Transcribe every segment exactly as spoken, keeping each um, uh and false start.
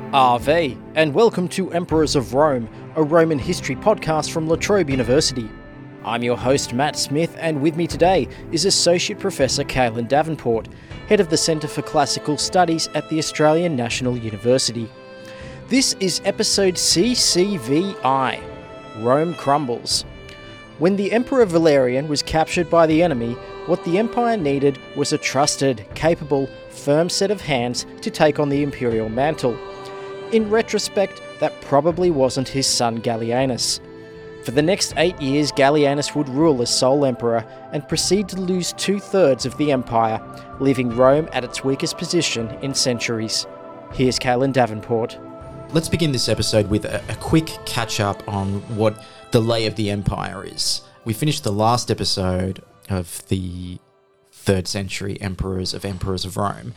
R V, and welcome to Emperors of Rome, a Roman history podcast from La Trobe University. I'm your host Matt Smith, and with me today is Associate Professor Caelan Davenport, Head of the Centre for Classical Studies at the Australian National University. This is episode C C V I, Rome Crumbles. When the Emperor Valerian was captured by the enemy, what the empire needed was a trusted, capable, firm set of hands to take on the imperial mantle. In retrospect, that probably wasn't his son Gallienus. For the next eight years, Gallienus would rule as sole emperor and proceed to lose two-thirds of the empire, leaving Rome at its weakest position in centuries. Here's Caelan Davenport. Let's begin this episode with a, a quick catch-up on what the lay of the empire is. We finished the last episode of the third century emperors of Emperors of Rome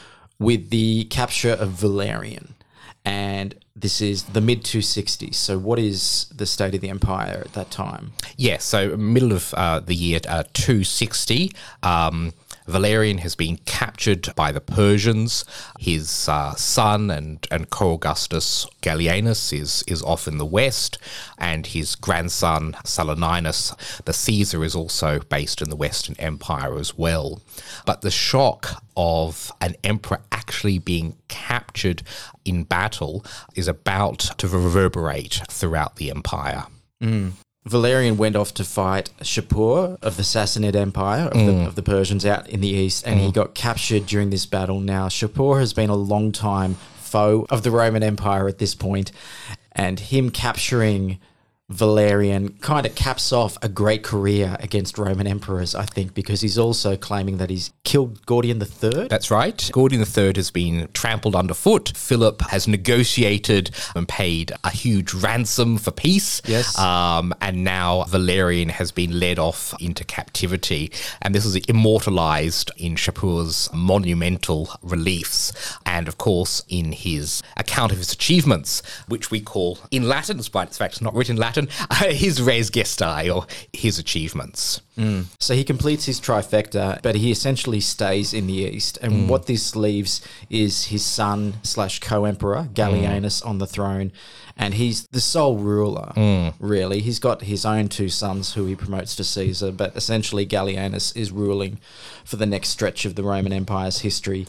with the capture of Valerian. And this is the mid two sixties. So what is the state of the empire at that time? Yeah, so middle of uh, the year uh, two sixty, um, Valerian has been captured by the Persians. His uh, son and, and co-Augustus Gallienus is, is off in the west, and his grandson Saturninus, the Caesar, is also based in the Western Empire as well. But the shock of an emperor actually being captured in battle is about to reverberate throughout the empire. Mm. Valerian went off to fight Shapur of the Sassanid Empire, of, mm. the, of the Persians out in the east, and mm. he got captured during this battle. Now, Shapur has been a long time foe of the Roman Empire at this point, and him capturing Valerian kind of caps off a great career against Roman emperors, I think, because he's also claiming that he's killed Gordian the Third. That's right. Gordian the Third has been trampled underfoot. Philip has negotiated and paid a huge ransom for peace. Yes. Um, and now Valerian has been led off into captivity. And this is immortalized in Shapur's monumental reliefs. And, of course, in his account of his achievements, which we call, in Latin, despite the fact it's not written in Latin, his res gestae, or his achievements. Mm. So he completes his trifecta, but he essentially stays in the east. And mm. what this leaves is his son slash co-emperor, Gallienus, mm. on the throne. And he's the sole ruler, mm. really. He's got his own two sons who he promotes to Caesar, but essentially Gallienus is ruling for the next stretch of the Roman Empire's history.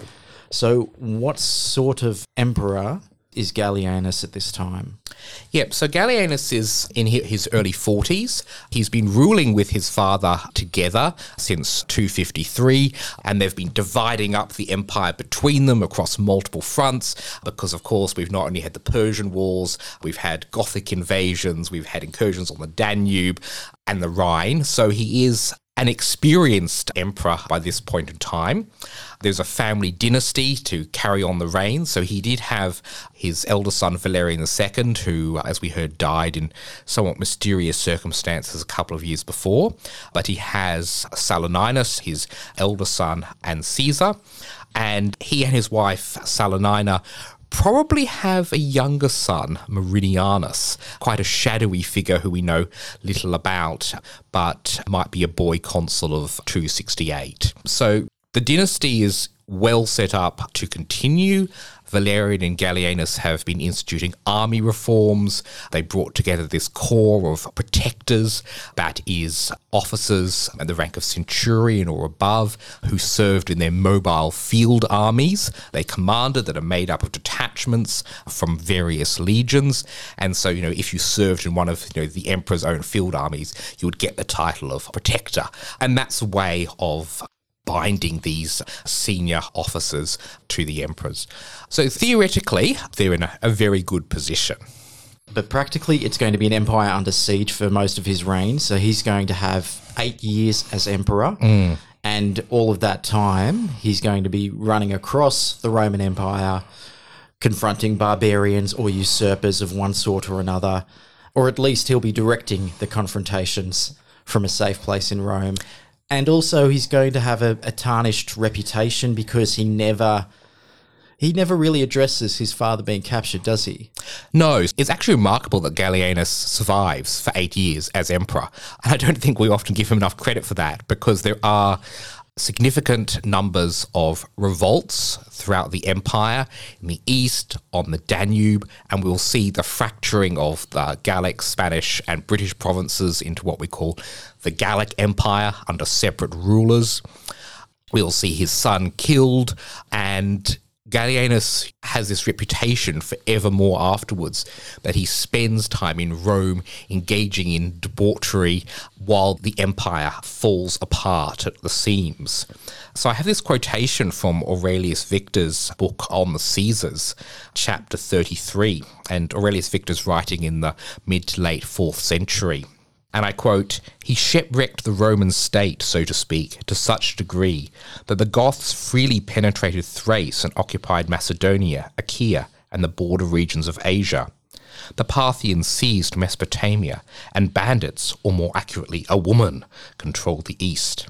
So what sort of emperor is Gallienus at this time? Yep, so Gallienus is in his early forties. He's been ruling with his father together since two fifty-three, and they've been dividing up the empire between them across multiple fronts because, of course, we've not only had the Persian Wars, we've had Gothic invasions, we've had incursions on the Danube and the Rhine, so he is an experienced emperor by this point in time. There's a family dynasty to carry on the reign, so he did have his elder son Valerian the Second, who, as we heard, died in somewhat mysterious circumstances a couple of years before, but he has Saturninus, his elder son, and Caesar, and he and his wife Salonina probably have a younger son, Meridianus, quite a shadowy figure who we know little about, but might be a boy consul of two sixty-eight. So the dynasty is well set up to continue. Valerian and Gallienus have been instituting army reforms. They brought together this corps of protectors, that is, officers at the rank of centurion or above, who served in their mobile field armies. They commanded that are made up of detachments from various legions. And so, you know, if you served in one of, you know, the emperor's own field armies, you would get the title of protector. And that's a way of binding these senior officers to the emperors. So theoretically, they're in a, a very good position. But practically, it's going to be an empire under siege for most of his reign. So he's going to have eight years as emperor. Mm. And all of that time, he's going to be running across the Roman Empire, confronting barbarians or usurpers of one sort or another. Or at least he'll be directing the confrontations from a safe place in Rome. And also he's going to have a, a tarnished reputation because he never he never really addresses his father being captured, does he? No. It's actually remarkable that Gallienus survives for eight years as emperor. And I don't think we often give him enough credit for that because there are significant numbers of revolts throughout the empire, in the east, on the Danube, and we'll see the fracturing of the Gallic, Spanish, and British provinces into what we call the Gallic Empire under separate rulers. We'll see his son killed, and Gallienus has this reputation forevermore afterwards that he spends time in Rome engaging in debauchery while the empire falls apart at the seams. So I have this quotation from Aurelius Victor's book on the Caesars, chapter thirty-three, and Aurelius Victor's writing in the mid to late fourth century. And I quote, "He shipwrecked the Roman state, so to speak, to such a degree that the Goths freely penetrated Thrace and occupied Macedonia, Achaia, and the border regions of Asia. The Parthians seized Mesopotamia, and bandits, or more accurately, a woman, controlled the east.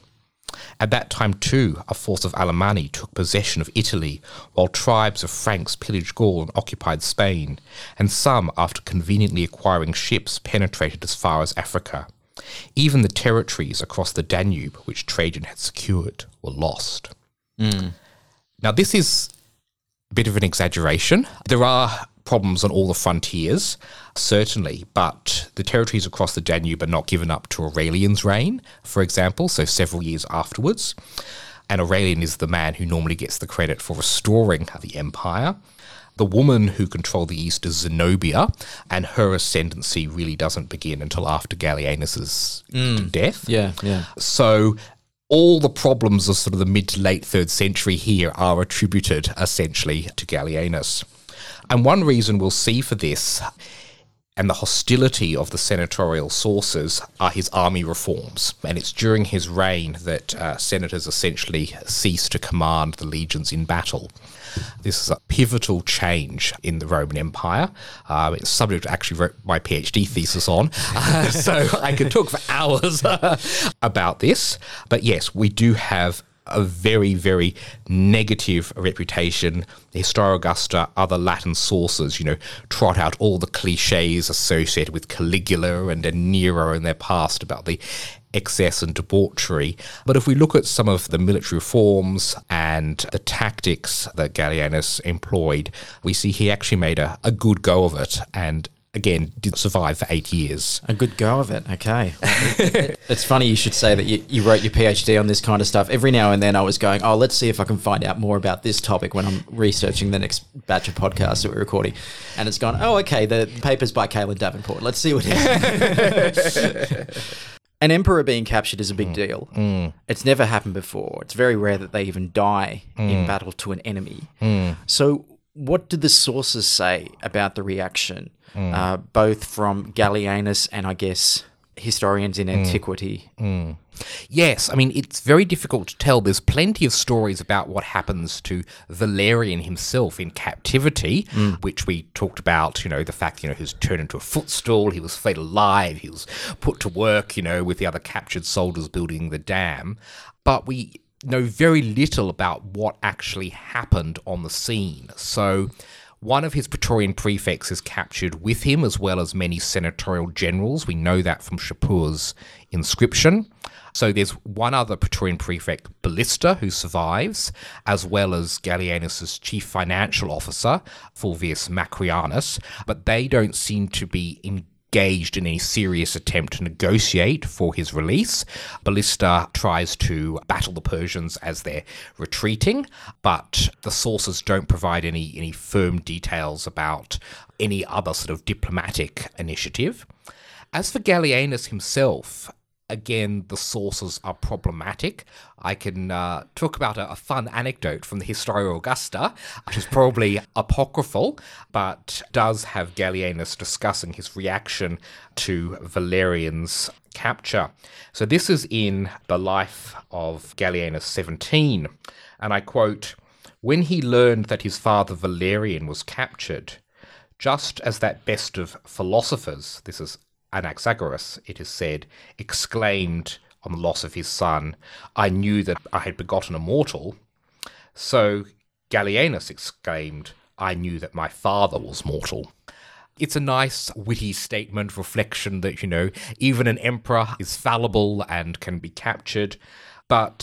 At that time, too, a force of Alemanni took possession of Italy, while tribes of Franks pillaged Gaul and occupied Spain, and some, after conveniently acquiring ships, penetrated as far as Africa. Even the territories across the Danube, which Trajan had secured, were lost." Mm. Now, this is a bit of an exaggeration. There are problems on all the frontiers, certainly, but the territories across the Danube are not given up to Aurelian's reign, for example, so several years afterwards. And Aurelian is the man who normally gets the credit for restoring the empire. The woman who controlled the east is Zenobia, and her ascendancy really doesn't begin until after Gallienus's mm. death. Yeah, yeah. So all the problems of sort of the mid to late third century here are attributed essentially to Gallienus. And one reason we'll see for this and the hostility of the senatorial sources are his army reforms. And it's during his reign that uh, senators essentially cease to command the legions in battle. This is a pivotal change in the Roman Empire. Uh, it's a subject I actually wrote my PhD thesis on, uh, so I could talk for hours about this. But yes, we do have a very, very negative reputation. The Historia Augusta, other Latin sources, you know, trot out all the cliches associated with Caligula and Nero in their past about the excess and debauchery. But if we look at some of the military reforms and the tactics that Gallienus employed, we see he actually made a, a good go of it, and again, did survive for eight years. A good go of it, okay. It's funny you should say that you, you wrote your PhD on this kind of stuff. Every now and then I was going, oh, let's see if I can find out more about this topic when I'm researching the next batch of podcasts that we're recording. And it's gone, oh, okay, the paper's by Caleb Davenport. Let's see what it is. An emperor being captured is a big mm. deal. Mm. It's never happened before. It's very rare that they even die mm. in battle to an enemy. Mm. So what did the sources say about the reaction? Mm. Uh, both from Gallienus and, I guess, historians in antiquity. Mm. Mm. Yes, I mean, it's very difficult to tell. There's plenty of stories about what happens to Valerian himself in captivity, mm. which we talked about, you know, the fact, you know, he was turned into a footstool, he was flayed alive, he was put to work, you know, with the other captured soldiers building the dam. But we know very little about what actually happened on the scene. So one of his Praetorian prefects is captured with him, as well as many senatorial generals. We know that from Shapur's inscription. So there's one other Praetorian prefect, Ballista, who survives, as well as Gallienus's chief financial officer, Fulvius Macrianus, but they don't seem to be engaged in any serious attempt to negotiate for his release. Ballista tries to battle the Persians as they're retreating, but the sources don't provide any, any firm details about any other sort of diplomatic initiative. As for Gallienus himself, again, the sources are problematic. I can uh, talk about a, a fun anecdote from the Historia Augusta, which is probably apocryphal, but does have Gallienus discussing his reaction to Valerian's capture. So this is in the life of Gallienus seventeen, and I quote, "When he learned that his father Valerian was captured, just as that best of philosophers," this is Anaxagoras, it is said, exclaimed on the loss of his son, "I knew that I had begotten a mortal," so Gallienus exclaimed, "I knew that my father was mortal." It's a nice, witty statement, reflection that, you know, even an emperor is fallible and can be captured, but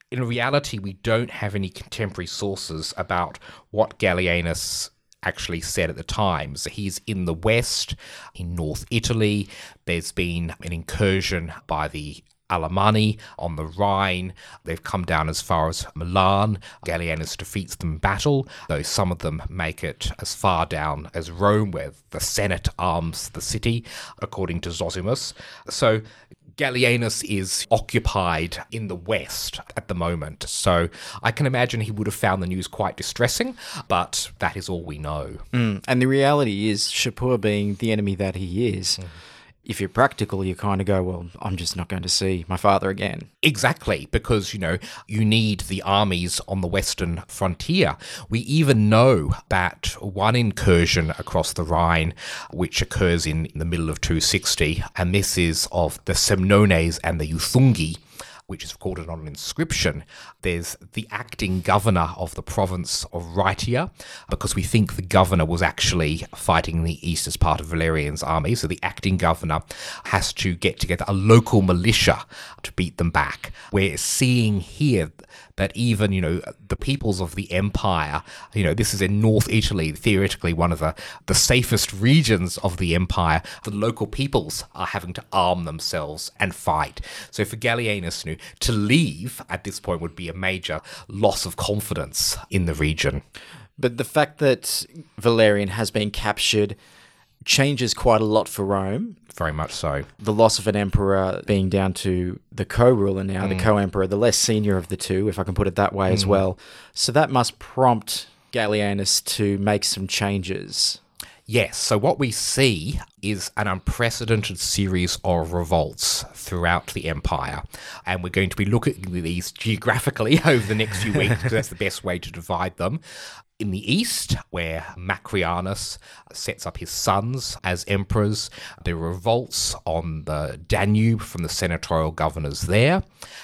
in reality, we don't have any contemporary sources about what Gallienus actually said at the time. So he's in the west, in North Italy. There's been an incursion by the Alemanni on the Rhine. They've come down as far as Milan. Gallienus defeats them in battle, though some of them make it as far down as Rome, where the Senate arms the city, according to Zosimus. So Gallienus is occupied in the west at the moment. So I can imagine he would have found the news quite distressing, but that is all we know. Mm, and the reality is, Shapur being the enemy that he is, mm. if you're practical, you kind of go, well, I'm just not going to see my father again. Exactly, because, you know, you need the armies on the western frontier. We even know that one incursion across the Rhine, which occurs in, in the middle of two sixty, and this is of the Semnones and the Euthungi, which is recorded on an inscription. There's the acting governor of the province of Rhaetia, because we think the governor was actually fighting in the east as part of Valerian's army. So the acting governor has to get together a local militia to beat them back. We're seeing here that even, you know, the peoples of the empire, you know, this is in North Italy, theoretically one of the, the safest regions of the empire, the local peoples are having to arm themselves and fight. So for Gallienus, you know, to leave at this point would be a major loss of confidence in the region. But the fact that Valerian has been captured changes quite a lot for Rome. Very much so. The loss of an emperor being down to the co-ruler now, mm. the co-emperor, the less senior of the two, if I can put it that way mm. as well. So that must prompt Gallienus to make some changes. Yes, so what we see is an unprecedented series of revolts throughout the empire. And we're going to be looking at these geographically over the next few weeks, because that's the best way to divide them. In the east, where Macrianus sets up his sons as emperors, there are revolts on the Danube from the senatorial governors there,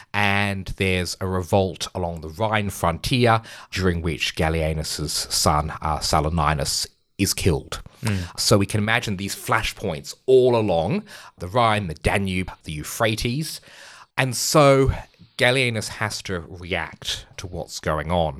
and there's a revolt along the Rhine frontier, during which Gallienus's son, uh, Saturninus, is killed. Mm. So we can imagine these flashpoints all along the Rhine, the Danube, the Euphrates, and so Gallienus has to react to what's going on.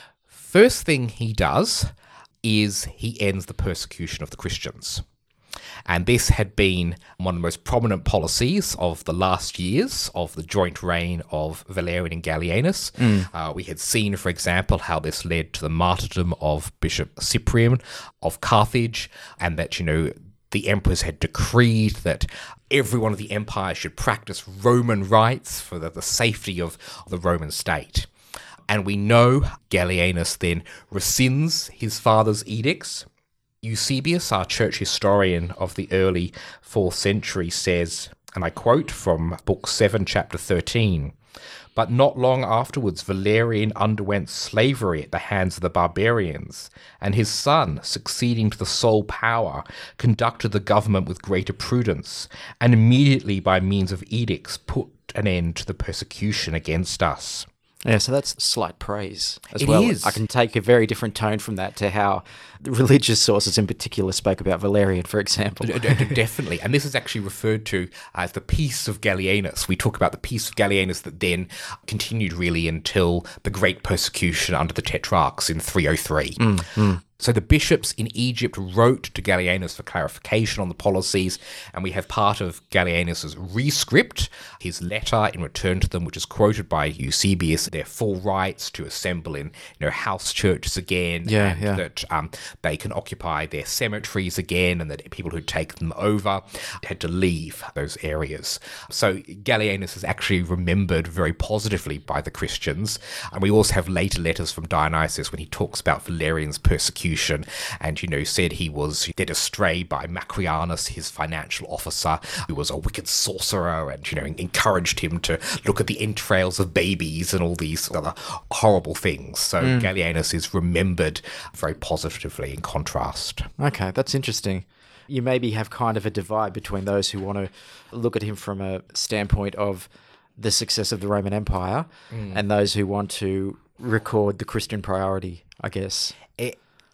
First thing he does is he ends the persecution of the Christians. And this had been one of the most prominent policies of the last years of the joint reign of Valerian and Gallienus. Mm. Uh, we had seen, for example, how this led to the martyrdom of Bishop Cyprian of Carthage, and that, you know, the emperors had decreed that everyone of the empire should practice Roman rites for the, the safety of the Roman state. And we know Gallienus then rescinds his father's edicts. Eusebius, our church historian of the early fourth century, says, and I quote from Book seven, Chapter thirteen, "But not long afterwards Valerian underwent slavery at the hands of the barbarians, and his son, succeeding to the sole power, conducted the government with greater prudence, and immediately by means of edicts put an end to the persecution against us." Yeah, so that's slight praise as it well. Is. I can take a very different tone from that to how the religious sources in particular spoke about Valerian, for example. Definitely. And this is actually referred to as the Peace of Gallienus. We talk about the Peace of Gallienus that then continued really until the Great Persecution under the Tetrarchs in three oh three. Mm, mm. So the bishops in Egypt wrote to Gallienus for clarification on the policies, and we have part of Gallienus's rescript, his letter in return to them, which is quoted by Eusebius, their full rights to assemble in, you know, house churches again, yeah, and yeah. that um, they can occupy their cemeteries again, and that people who take them over had to leave those areas. So Gallienus is actually remembered very positively by the Christians, and we also have later letters from Dionysius when he talks about Valerian's persecution, and, you know, said he was led astray by Macrianus, his financial officer, who was a wicked sorcerer, and, you know, encouraged him to look at the entrails of babies and all these other horrible things. So mm. Gallienus is remembered very positively in contrast. Okay, that's interesting. You maybe have kind of a divide between those who want to look at him from a standpoint of the success of the Roman Empire mm. and those who want to record the Christian priority, I guess. It,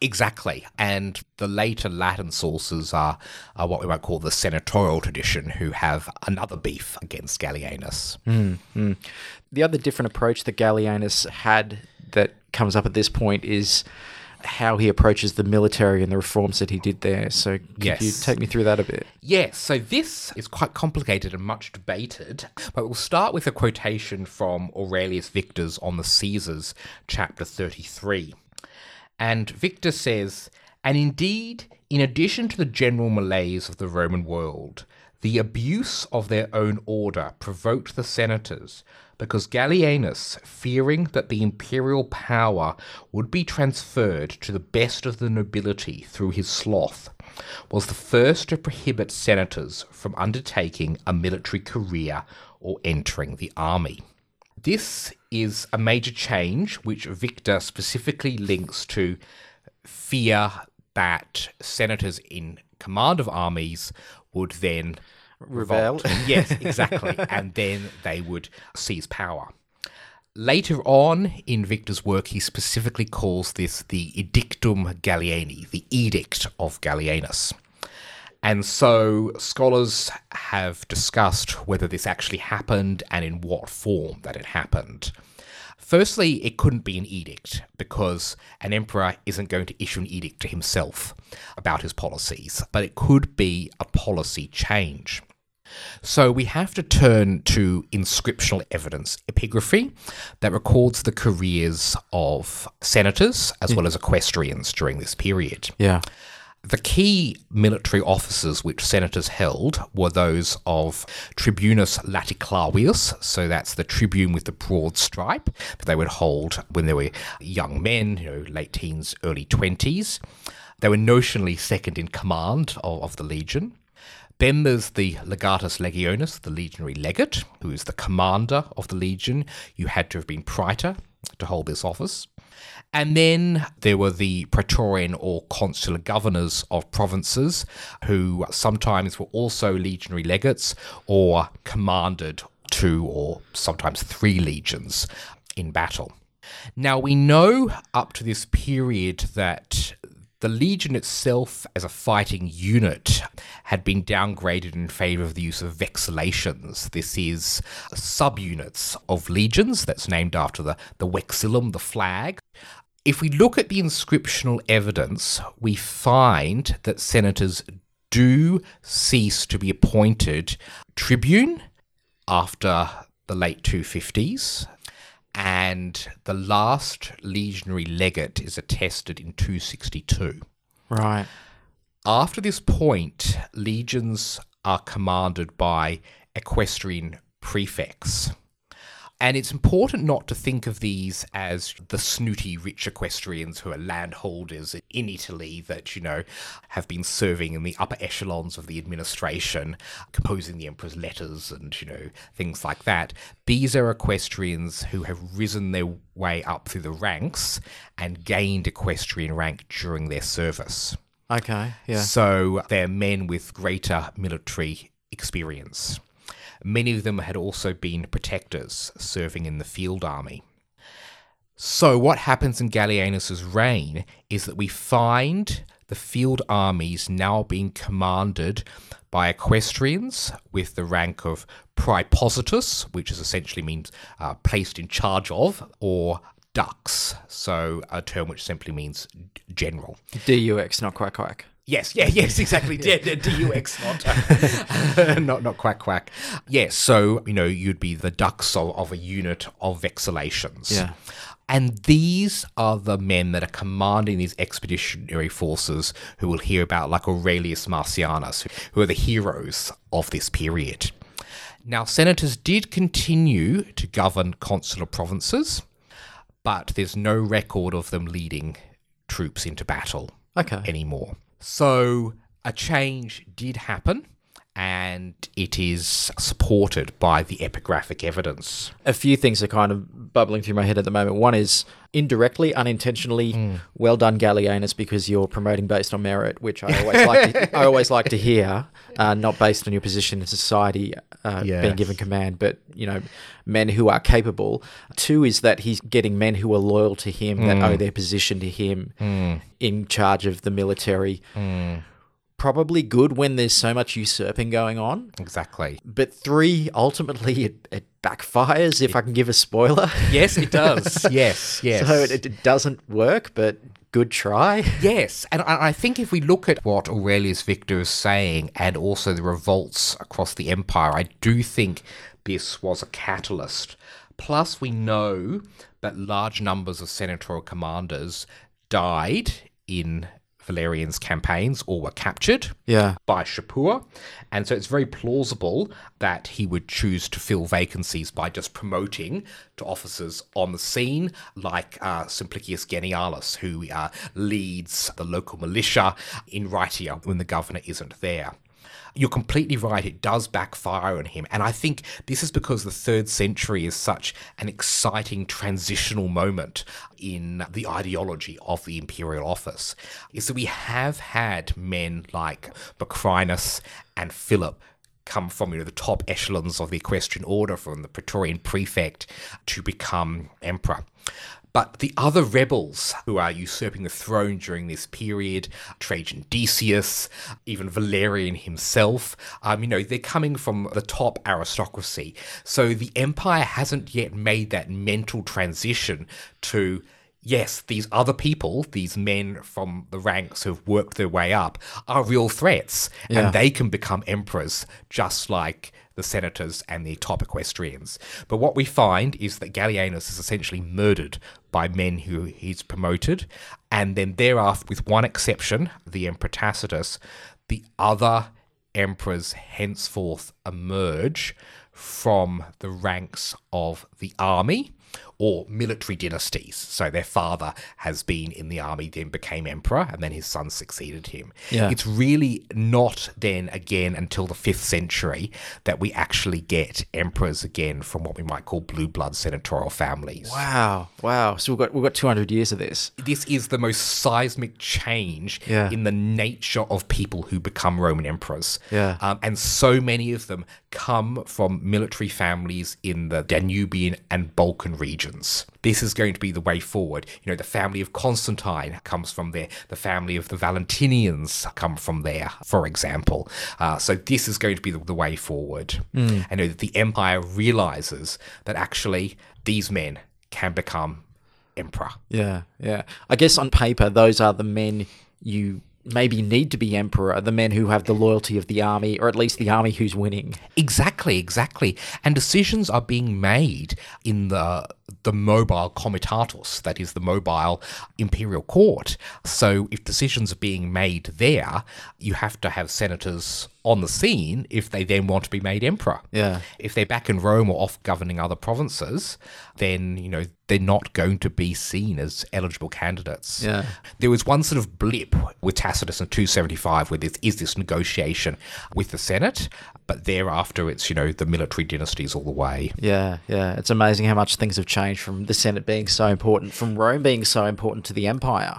Exactly. And the later Latin sources are, are what we might call the senatorial tradition, who have another beef against Gallienus. Mm-hmm. The other different approach that Gallienus had that comes up at this point is how he approaches the military and the reforms that he did there. So could Yes. you take me through that a bit? Yes, so this is quite complicated and much debated, but we'll start with a quotation from Aurelius Victor's On the Caesars, chapter thirty-three. And Victor says, "And indeed, in addition to the general malaise of the Roman world, the abuse of their own order provoked the senators, because Gallienus, fearing that the imperial power would be transferred to the best of the nobility through his sloth, was the first to prohibit senators from undertaking a military career or entering the army." This is a major change which Victor specifically links to fear that senators in command of armies would then Rebel. revolt. Yes, exactly. And then they would seize power. Later on in Victor's work, he specifically calls this the Edictum Gallieni, the Edict of Gallienus. And so scholars have discussed whether this actually happened and in what form that it happened. Firstly, it couldn't be an edict, because an emperor isn't going to issue an edict to himself about his policies, but it could be a policy change. So we have to turn to inscriptional evidence, epigraphy, that records the careers of senators as well as equestrians during this period. Yeah. The key military offices which senators held were those of Tribunus Laticlavius, so that's the tribune with the broad stripe that they would hold when they were young men, you know, late teens, early twenties. They were notionally second in command of, of the legion. Then there's the Legatus Legionis, the legionary legate, who is the commander of the legion. You had to have been praetor to hold this office. And then there were the praetorian or consular governors of provinces, who sometimes were also legionary legates or commanded two or sometimes three legions in battle. Now, we know up to this period that the legion itself as a fighting unit had been downgraded in favour of the use of vexellations. This is subunits of legions that's named after the, the vexillum, the flag. If we look at the inscriptional evidence, we find that senators do cease to be appointed tribune after the late two fifties, and the last legionary legate is attested in two sixty-two. Right. After this point, legions are commanded by equestrian prefects. And it's important not to think of these as the snooty rich equestrians who are landholders in Italy that, you know, have been serving in the upper echelons of the administration, composing the emperor's letters and, you know, things like that. These are equestrians who have risen their way up through the ranks and gained equestrian rank during their service. Okay, yeah. So they're men with greater military experience. Many of them had also been protectors serving in the field army. So what happens in Gallienus's reign is that we find the field armies now being commanded by equestrians with the rank of praepositus, which is essentially means uh, placed in charge of, or dux, so a term which simply means general. D U X, not quack quack. Yes, yeah, yes, exactly. D U X, not, not, not quack, quack. Yes, so, you know, you'd be the dux of, of a unit of vexellations. Yeah. And these are the men that are commanding these expeditionary forces who we'll hear about, like Aurelius Marcianus, who are the heroes of this period. Now, senators did continue to govern consular provinces, but there's no record of them leading troops into battle Okay. anymore. So a change did happen, and it is supported by the epigraphic evidence. A few things are kind of bubbling through my head at the moment. One is indirectly, unintentionally, mm. well done, Gallienus, because you're promoting based on merit, which I always like to, I always like to hear, uh, not based on your position in society, uh, yes. being given command, but, you know, men who are capable. Two is that he's getting men who are loyal to him, mm. that owe their position to him mm. in charge of the military. Mm. Probably good when there's so much usurping going on. Exactly. But three, ultimately, it, it backfires, if it, I can give a spoiler. Yes, it does. yes, yes. So it, it doesn't work, but good try. Yes, and I think if we look at what Aurelius Victor is saying and also the revolts across the empire, I do think this was a catalyst. Plus, we know that large numbers of senatorial commanders died in Valerian's campaigns or were captured yeah. by Shapur. And so it's very plausible that he would choose to fill vacancies by just promoting to officers on the scene, like uh, Simplicius Genialis, who uh, leads the local militia in Rhaetia when the governor isn't there. You're completely right, it does backfire on him. And I think this is because the third century is such an exciting transitional moment in the ideology of the imperial office. Is that we have had men like Macrinus and Philip come from, you know, the top echelons of the equestrian order, from the Praetorian prefect to become emperor. But the other rebels who are usurping the throne during this period, Trajan Decius, even Valerian himself, um, you know, they're coming from the top aristocracy. So the empire hasn't yet made that mental transition to, yes, these other people, these men from the ranks who've worked their way up, are real threats. Yeah. And they can become emperors just like the senators and the top equestrians. But what we find is that Gallienus is essentially murdered by men who he's promoted, and then thereafter, with one exception, the Emperor Tacitus, the other emperors henceforth emerge from the ranks of the army or military dynasties. So their father has been in the army, then became emperor, and then his son succeeded him. Yeah. It's really not then again until the fifth century that we actually get emperors again from what we might call blue blood senatorial families. Wow, wow. So we've got we've got two hundred years of this. This is the most seismic change yeah. in the nature of people who become Roman emperors. Yeah. Um, and so many of them come from military families in the Danubian and Balkan regions. This is going to be the way forward. You know, the family of Constantine comes from there. The family of the Valentinians come from there, for example. Uh, so this is going to be the, the way forward. Mm. And you know, the empire realizes that actually these men can become emperor. Yeah, yeah. I guess on paper, those are the men you maybe need to be emperor, the men who have the loyalty of the army, or at least the army who's winning. Exactly, exactly. And decisions are being made in the the mobile comitatus, that is the mobile imperial court. So if decisions are being made there, you have to have senators on the scene if they then want to be made emperor. Yeah. If they're back in Rome or off governing other provinces, then, you know, they're not going to be seen as eligible candidates. Yeah. There was one sort of blip with Tacitus in two seventy-five where there is this negotiation with the Senate, but thereafter it's, you know, the military dynasties all the way. Yeah, yeah. It's amazing how much things have changed from the Senate being so important, from Rome being so important to the empire.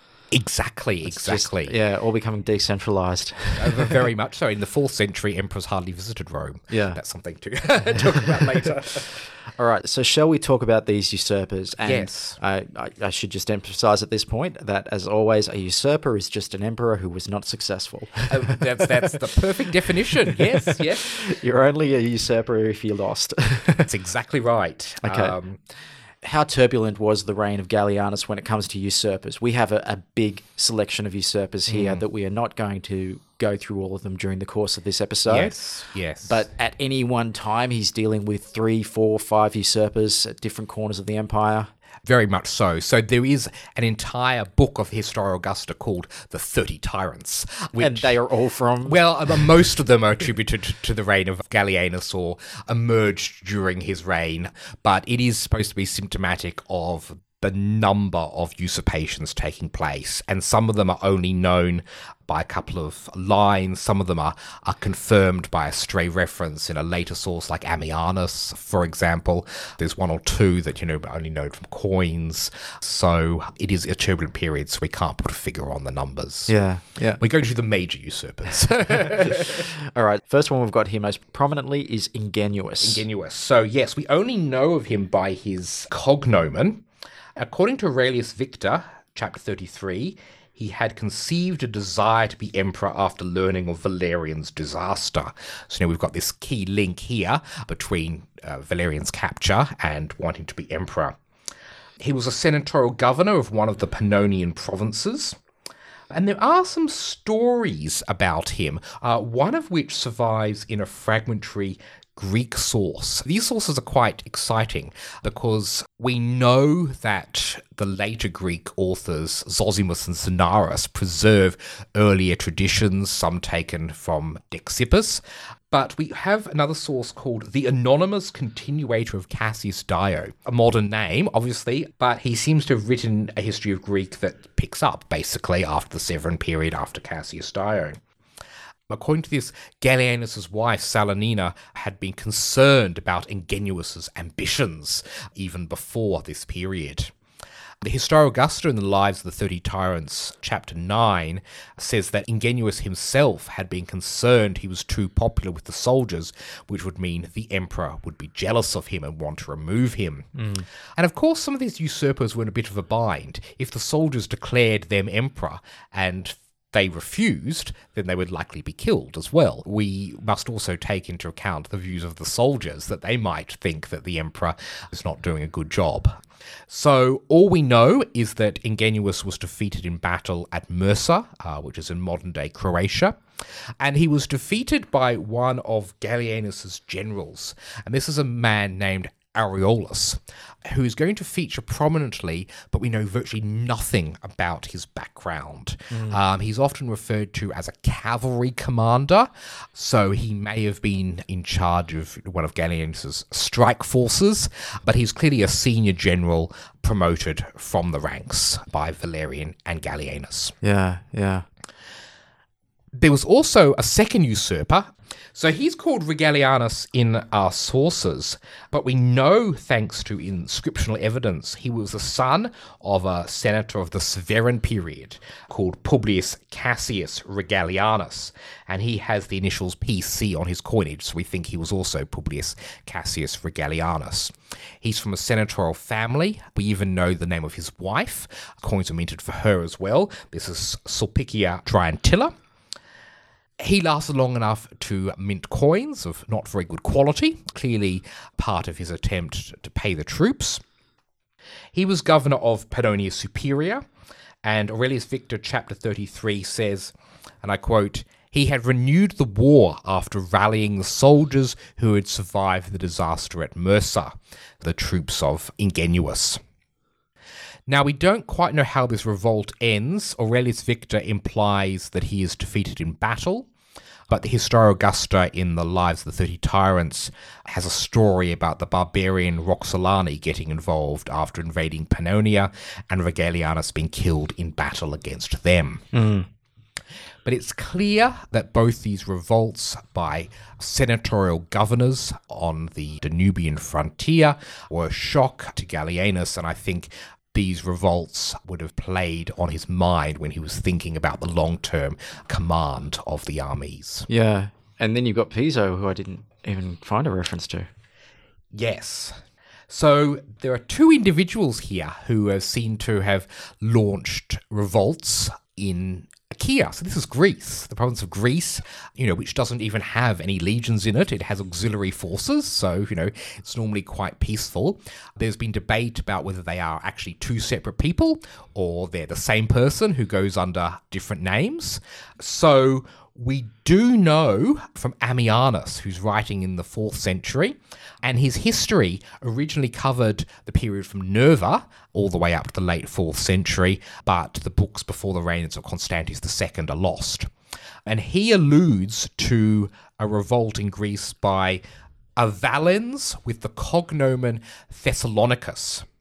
Exactly, It's exactly. just, yeah, all becoming decentralized. Uh, very much so. In the fourth century, emperors hardly visited Rome. Yeah. That's something to talk about later. All right, so shall we talk about these usurpers? And Yes. I, I, I should just emphasize at this point that, as always, a usurper is just an emperor who was not successful. Uh, that's that's the perfect definition. Yes, yes. You're only a usurper if you lost. That's exactly right. Okay. Um, How turbulent was the reign of Gallienus when it comes to usurpers? We have a, a big selection of usurpers here Mm. that we are not going to go through all of them during the course of this episode. yes, yes. But at any one time, he's dealing with three, four, five usurpers at different corners of the empire. Very much so. So there is an entire book of Historia Augusta called The Thirty Tyrants. Which, And they are all from... well, uh, most of them are attributed to the reign of Gallienus or emerged during his reign, but it is supposed to be symptomatic of the number of usurpations taking place, and some of them are only known by a couple of lines. Some of them are, are confirmed by a stray reference in a later source like Ammianus, for example. There's one or two that, you know, only known from coins. So it is a turbulent period, so we can't put a figure on the numbers. Yeah, yeah. We're going to the major usurpers. All right, first one we've got here most prominently is Ingenuus. Ingenuus. So yes, we only know of him by his cognomen. According to Aurelius Victor, chapter thirty-three, he had conceived a desire to be emperor after learning of Valerian's disaster. So now we've got this key link here between uh, Valerian's capture and wanting to be emperor. He was a senatorial governor of one of the Pannonian provinces. And there are some stories about him, uh, one of which survives in a fragmentary Greek source. These sources are quite exciting because we know that the later Greek authors, Zosimus and Cenarus, preserve earlier traditions, some taken from Dexippus. But we have another source called the Anonymous Continuator of Cassius Dio, a modern name, obviously, but he seems to have written a history of Greek that picks up, basically, after the Severan period, after Cassius Dio. According to this, Gallienus' wife, Salanina, had been concerned about Ingenuus' ambitions even before this period. The Historiogusta in the Lives of the Thirty Tyrants, chapter nine, says that Ingenuus himself had been concerned he was too popular with the soldiers, which would mean the emperor would be jealous of him and want to remove him. Mm. And of course, some of these usurpers were in a bit of a bind. If the soldiers declared them emperor and they refused, then they would likely be killed as well. We must also take into account the views of the soldiers, that they might think that the emperor is not doing a good job. So all we know is that Ingenuus was defeated in battle at Mursa, uh, which is in modern-day Croatia, and he was defeated by one of Gallienus' generals, and this is a man named Aureolus, who is going to feature prominently, but we know virtually nothing about his background. Mm. Um, he's often referred to as a cavalry commander, so he may have been in charge of one of Gallienus' strike forces, but he's clearly a senior general promoted from the ranks by Valerian and Gallienus. Yeah, yeah. There was also a second usurper. So he's called Regalianus in our sources, but we know, thanks to inscriptional evidence, he was the son of a senator of the Severan period called Publius Cassius Regalianus, and he has the initials P C on his coinage, so we think he was also Publius Cassius Regalianus. He's from a senatorial family. We even know the name of his wife. Coins are minted for her as well. This is Sulpicia Triantilla. He lasted long enough to mint coins of not very good quality, clearly part of his attempt to pay the troops. He was governor of Pannonia Superior, and Aurelius Victor, chapter thirty-three, says, and I quote, "He had renewed the war after rallying the soldiers who had survived the disaster at Mursa, the troops of Ingenuus." Now, we don't quite know how this revolt ends. Aurelius Victor implies that he is defeated in battle, but the Historiogusta in the Lives of the Thirty Tyrants has a story about the barbarian Roxolani getting involved after invading Pannonia and Regalianus being killed in battle against them. Mm. But it's clear that both these revolts by senatorial governors on the Danubian frontier were a shock to Gallienus, and I think these revolts would have played on his mind when he was thinking about the long-term command of the armies. Yeah, and then you've got Piso, who I didn't even find a reference to. Yes. So there are two individuals here who are seen to have launched revolts in Achaia. So this is Greece, the province of Greece, you know, which doesn't even have any legions in it. It has auxiliary forces, so, you know, it's normally quite peaceful. There's been debate about whether they are actually two separate people or they're the same person who goes under different names. So we do know from Ammianus, who's writing in the fourth century, and his history originally covered the period from Nerva all the way up to the late fourth century, but the books before the reign of Constantius the Second are lost. And he alludes to a revolt in Greece by a Valens with the cognomen Thessalonicus.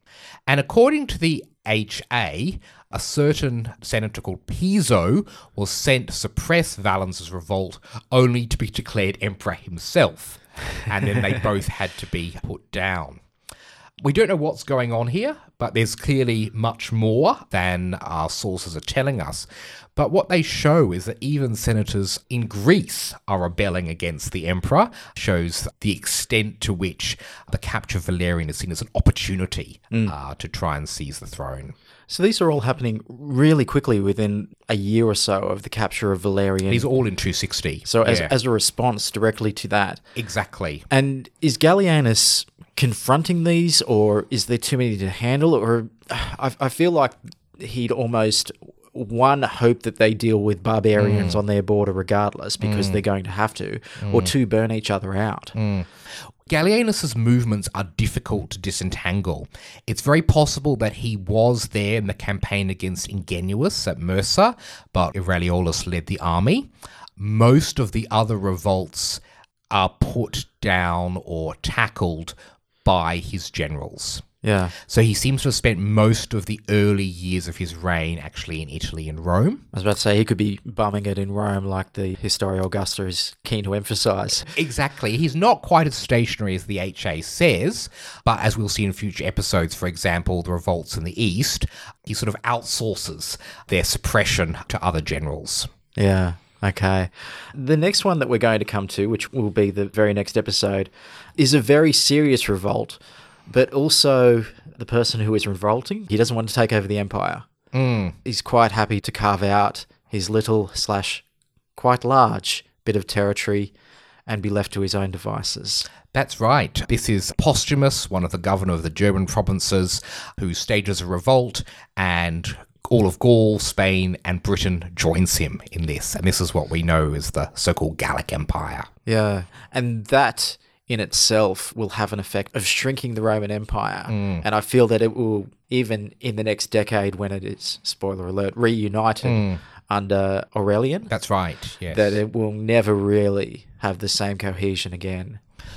And according to the H A, a certain senator called Piso was sent to suppress Valens's revolt only to be declared emperor himself. And then they both had to be put down. We don't know what's going on here, but there's clearly much more than our sources are telling us. But what they show is that even senators in Greece are rebelling against the emperor, shows the extent to which the capture of Valerian is seen as an opportunity mm. uh, to try and seize the throne. So these are all happening really quickly within a year or so of the capture of Valerian. These are all in two sixty. So as, yeah. as a response directly to that. Exactly. And is Gallienus confronting these, or is there too many to handle? Or I, I feel like he'd almost, one, hope that they deal with barbarians mm. on their border regardless, because mm. they're going to have to, mm. or two, burn each other out. Mm. Gallienus's movements are difficult to disentangle. It's very possible that he was there in the campaign against Ingenuus at Mursa, but Euryalus led the army. Most of the other revolts are put down or tackled by his generals. Yeah. So he seems to have spent most of the early years of his reign actually in Italy and Rome. I was about to say, he could be bumming it in Rome like the Historia Augusta is keen to emphasise. Exactly. He's not quite as stationary as the H A says, but as we'll see in future episodes, for example, the revolts in the East, he sort of outsources their suppression to other generals. Yeah. Okay. The next one that we're going to come to, which will be the very next episode, is a very serious revolt. But also, the person who is revolting, he doesn't want to take over the empire. Mm. He's quite happy to carve out his little slash quite large bit of territory and be left to his own devices. That's right. This is Postumus, one of the governor of the German provinces, who stages a revolt, and all of Gaul, Spain, and Britain joins him in this. And this is what we know as the so-called Gallic Empire. Yeah. And that in itself will have an effect of shrinking the Roman Empire. Mm. And I feel that it will, even in the next decade when it is, spoiler alert, reunited mm. under Aurelian. That's right, yes. That it will never really have the same cohesion again.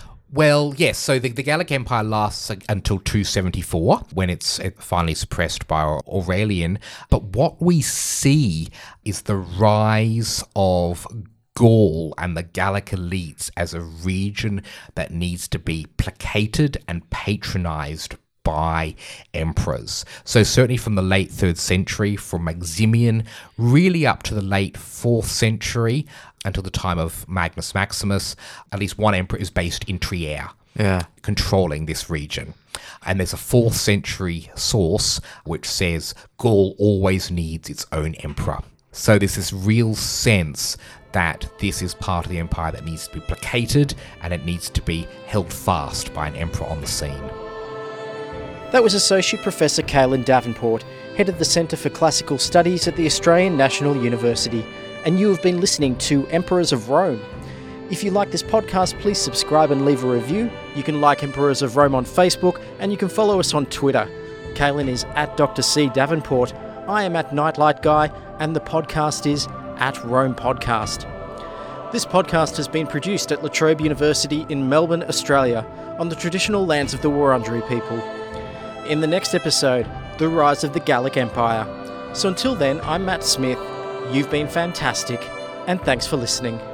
Well, yes, so the, the Gallic Empire lasts until two seventy-four, when it's finally suppressed by Aurelian. But what we see is the rise of Gaul and the Gallic elites as a region that needs to be placated and patronized by emperors. So certainly from the late third century, from Maximian, really up to the late fourth century, until the time of Magnus Maximus, at least one emperor is based in Trier, yeah, controlling this region. And there's a fourth century source which says Gaul always needs its own emperor. So there's this real sense that this is part of the empire that needs to be placated and it needs to be held fast by an emperor on the scene. That was Associate Professor Cailin Davenport, head of the Centre for Classical Studies at the Australian National University, and you have been listening to Emperors of Rome. If you like this podcast, please subscribe and leave a review. You can like Emperors of Rome on Facebook, and you can follow us on Twitter. Cailin is at Doctor C Davenport, I am at Nightlight Guy, and the podcast is at Rome Podcast. This podcast has been produced at La Trobe University in Melbourne, Australia, on the traditional lands of the Wurundjeri people. In the next episode, the rise of the Gallic Empire. So until then, I'm Matt Smith, you've been fantastic, and thanks for listening.